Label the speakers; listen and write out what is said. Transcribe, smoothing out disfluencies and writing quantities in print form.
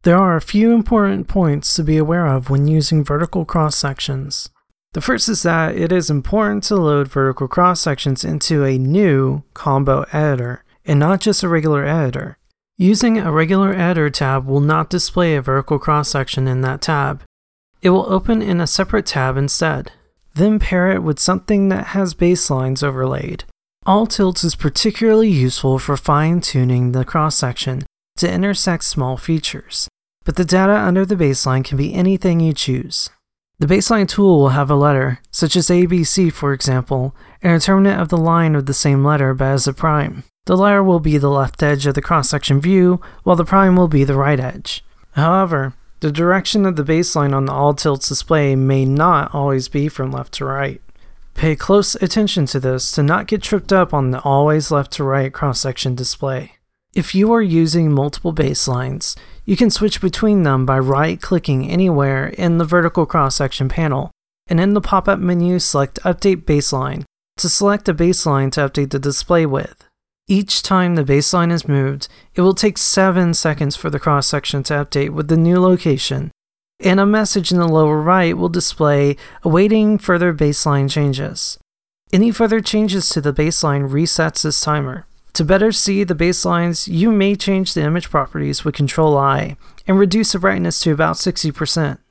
Speaker 1: There are a few important points to be aware of when using vertical cross-sections. The first is that it is important to load vertical cross-sections into a new combo editor, and not just a regular editor. Using a regular editor tab will not display a vertical cross-section in that tab. It will open in a separate tab instead. Then pair it with something that has baselines overlaid. All tilts is particularly useful for fine-tuning the cross-section to intersect small features, but the data under the baseline can be anything you choose. The baseline tool will have a letter, such as ABC for example, and a determinant of the line of the same letter but as a prime. The letter will be the left edge of the cross-section view, while the prime will be the right edge. However, the direction of the baseline on the all tilts display may not always be from left to right. Pay close attention to this to not get tripped up on the always left to right cross-section display. If you are using multiple baselines, you can switch between them by right-clicking anywhere in the vertical cross-section panel, and in the pop-up menu select Update Baseline to select a baseline to update the display with. Each time the baseline is moved, it will take 7 seconds for the cross-section to update with the new location, and a message in the lower right will display awaiting further baseline changes. Any further changes to the baseline resets this timer. To better see the baselines, you may change the image properties with Ctrl-I and reduce the brightness to about 60%.